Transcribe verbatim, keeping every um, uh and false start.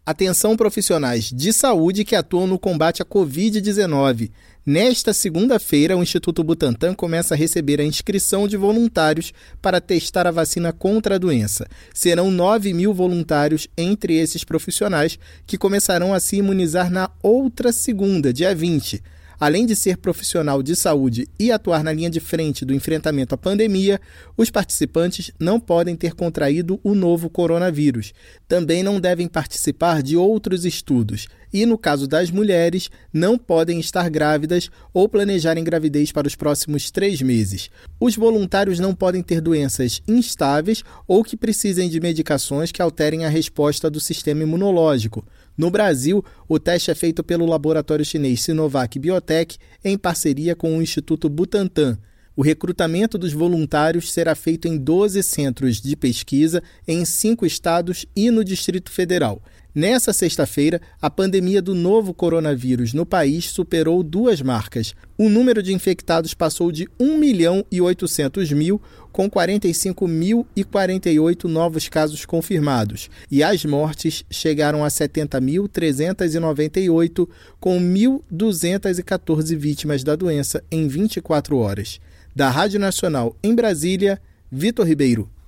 Atenção profissionais de saúde que atuam no combate à covid dezenove. Nesta segunda-feira, o Instituto Butantan começa a receber a inscrição de voluntários para testar a vacina contra a doença. Serão nove mil voluntários entre esses profissionais que começarão a se imunizar na outra segunda, dia vinte. Além de ser profissional de saúde e atuar na linha de frente do enfrentamento à pandemia, os participantes não podem ter contraído o novo coronavírus. Também não devem participar de outros estudos e, no caso das mulheres, não podem estar grávidas ou planejarem gravidez para os próximos três meses. Os voluntários não podem ter doenças instáveis ou que precisem de medicações que alterem a resposta do sistema imunológico. No Brasil, o teste é feito pelo laboratório chinês Sinovac Biotech em parceria com o Instituto Butantan. O recrutamento dos voluntários será feito em doze centros de pesquisa em cinco estados e no Distrito Federal. Nessa sexta-feira, a pandemia do novo coronavírus no país superou duas marcas. O número de infectados passou de um milhão e oitocentos mil, com quarenta e cinco mil e quarenta e oito novos casos confirmados. E as mortes chegaram a setenta mil trezentos e noventa e oito, com mil duzentos e quatorze vítimas da doença em vinte e quatro horas. Da Rádio Nacional em Brasília, Vitor Ribeiro.